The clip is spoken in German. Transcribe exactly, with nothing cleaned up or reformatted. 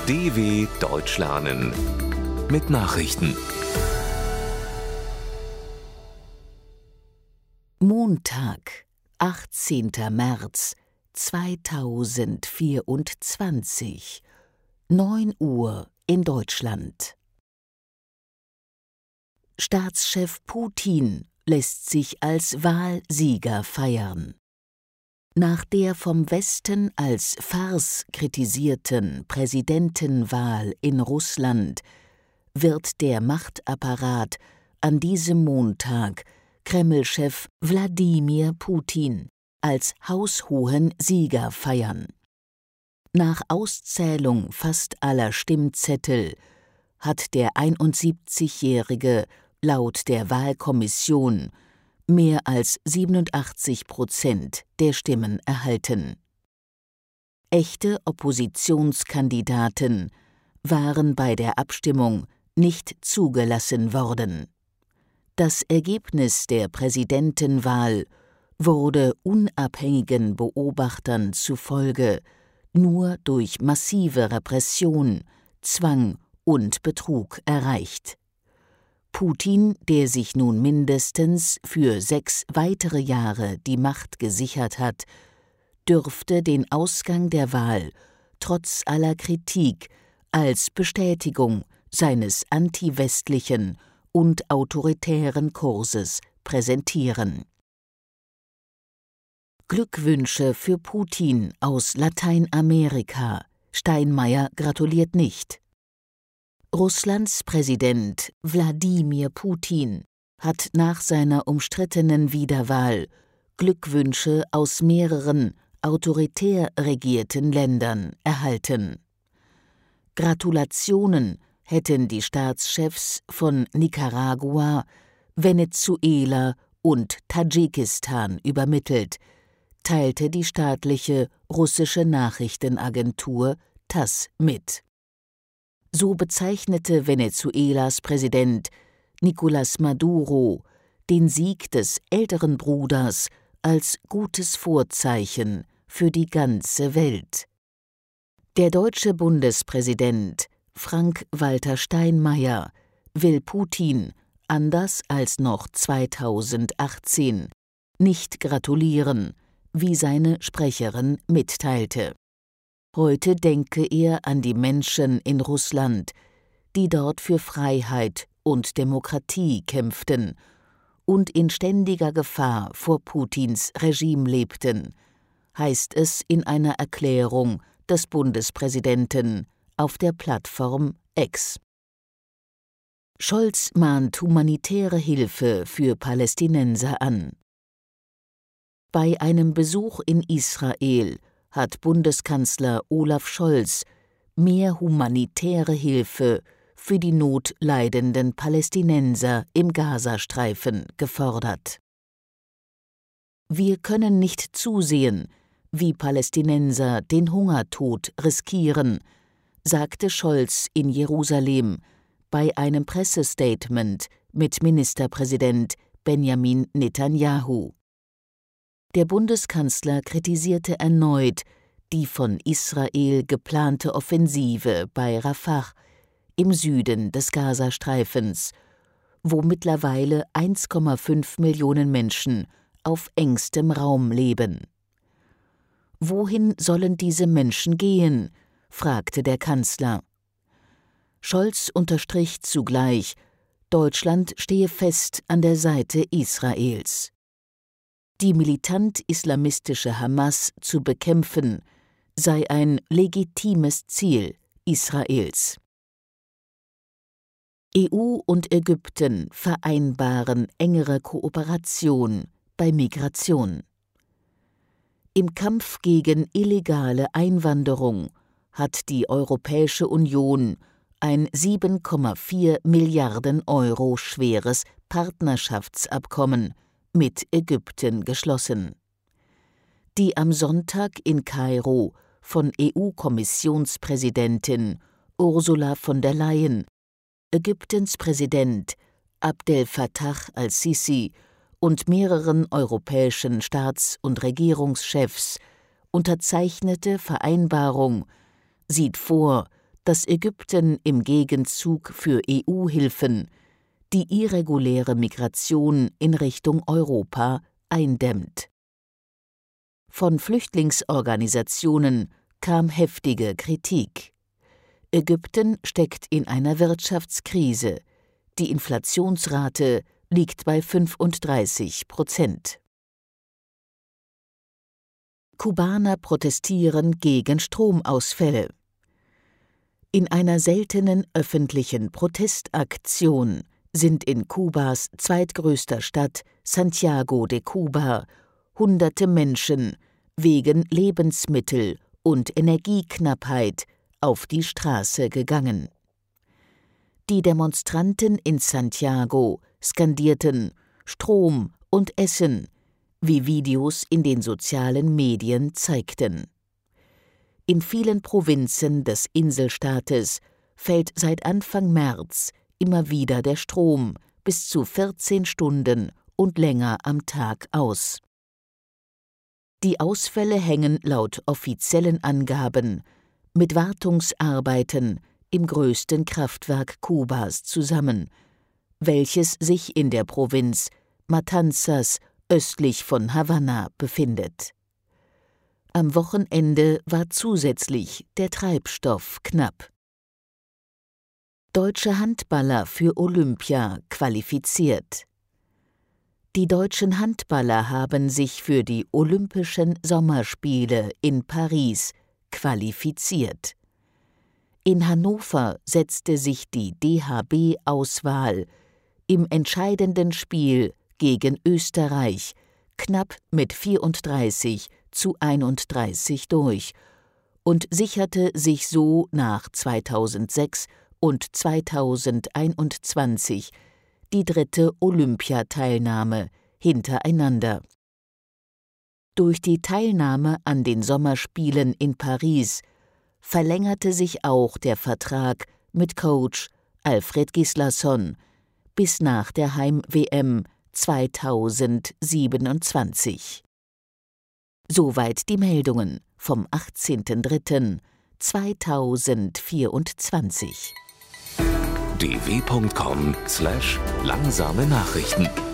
D W Deutsch lernen mit Nachrichten. Montag, achtzehnter März zweitausendvierundzwanzig, neun Uhr in Deutschland. Staatschef Putin lässt sich als Wahlsieger feiern. Nach der vom Westen als Farce kritisierten Präsidentenwahl in Russland wird der Machtapparat an diesem Montag Kreml-Chef Wladimir Putin als haushohen Sieger feiern. Nach Auszählung fast aller Stimmzettel hat der einundsiebzigjährige laut der Wahlkommission mehr als siebenundachtzig Prozent der Stimmen erhalten. Echte Oppositionskandidaten waren bei der Abstimmung nicht zugelassen worden. Das Ergebnis der Präsidentenwahl wurde unabhängigen Beobachtern zufolge nur durch massive Repression, Zwang und Betrug erreicht. Putin, der sich nun mindestens für sechs weitere Jahre die Macht gesichert hat, dürfte den Ausgang der Wahl trotz aller Kritik als Bestätigung seines antiwestlichen und autoritären Kurses präsentieren. Glückwünsche für Putin aus Lateinamerika. Steinmeier gratuliert nicht. Russlands Präsident Wladimir Putin hat nach seiner umstrittenen Wiederwahl Glückwünsche aus mehreren autoritär regierten Ländern erhalten. Gratulationen hätten die Staatschefs von Nicaragua, Venezuela und Tadschikistan übermittelt, teilte die staatliche russische Nachrichtenagentur TASS mit. So bezeichnete Venezuelas Präsident Nicolás Maduro den Sieg des älteren Bruders als gutes Vorzeichen für die ganze Welt. Der deutsche Bundespräsident Frank-Walter Steinmeier will Putin, anders als noch zweitausendachtzehn, nicht gratulieren, wie seine Sprecherin mitteilte. Heute denke er an die Menschen in Russland, die dort für Freiheit und Demokratie kämpften und in ständiger Gefahr vor Putins Regime lebten, heißt es in einer Erklärung des Bundespräsidenten auf der Plattform X. Scholz mahnt humanitäre Hilfe für Palästinenser an. Bei einem Besuch in Israel hat Bundeskanzler Olaf Scholz mehr humanitäre Hilfe für die notleidenden Palästinenser im Gazastreifen gefordert. Wir können nicht zusehen, wie Palästinenser den Hungertod riskieren, sagte Scholz in Jerusalem bei einem Pressestatement mit Ministerpräsident Benjamin Netanyahu. Der Bundeskanzler kritisierte erneut die von Israel geplante Offensive bei Rafah im Süden des Gazastreifens, wo mittlerweile eins Komma fünf Millionen Menschen auf engstem Raum leben. Wohin sollen diese Menschen gehen? Fragte der Kanzler. Scholz unterstrich zugleich, Deutschland stehe fest an der Seite Israels. Die militant-islamistische Hamas zu bekämpfen, sei ein legitimes Ziel Israels. E U und Ägypten vereinbaren engere Kooperation bei Migration. Im Kampf gegen illegale Einwanderung hat die Europäische Union ein sieben Komma vier Milliarden Euro schweres Partnerschaftsabkommen mit Ägypten geschlossen. Die am Sonntag in Kairo von E U-Kommissionspräsidentin Ursula von der Leyen, Ägyptens Präsident Abdel Fattah al-Sisi und mehreren europäischen Staats- und Regierungschefs unterzeichnete Vereinbarung sieht vor, dass Ägypten im Gegenzug für E U-Hilfen die irreguläre Migration in Richtung Europa eindämmt. Von Flüchtlingsorganisationen kam heftige Kritik. Ägypten steckt in einer Wirtschaftskrise. Die Inflationsrate liegt bei fünfunddreißig Prozent. Kubaner protestieren gegen Stromausfälle. In einer seltenen öffentlichen Protestaktion sind in Kubas zweitgrößter Stadt Santiago de Cuba hunderte Menschen wegen Lebensmittel- und Energieknappheit auf die Straße gegangen. Die Demonstranten in Santiago skandierten »Strom und Essen«, wie Videos in den sozialen Medien zeigten. In vielen Provinzen des Inselstaates fällt seit Anfang März immer wieder der Strom bis zu vierzehn Stunden und länger am Tag aus. Die Ausfälle hängen laut offiziellen Angaben mit Wartungsarbeiten im größten Kraftwerk Kubas zusammen, welches sich in der Provinz Matanzas östlich von Havanna befindet. Am Wochenende war zusätzlich der Treibstoff knapp. Deutsche Handballer für Olympia qualifiziert. Die deutschen Handballer haben sich für die Olympischen Sommerspiele in Paris qualifiziert. In Hannover setzte sich die D H B-Auswahl im entscheidenden Spiel gegen Österreich knapp mit vierunddreißig zu einunddreißig durch und sicherte sich so nach zweitausendsechs und zweitausendeinundzwanzig die dritte Olympiateilnahme hintereinander. Durch die Teilnahme an den Sommerspielen in Paris verlängerte sich auch der Vertrag mit Coach Alfred Gislason bis nach der Heim-W M zweitausendsiebenundzwanzig. Soweit die Meldungen vom achtzehnten dritten zweitausendvierundzwanzig. d w punkt com slash langsame Nachrichten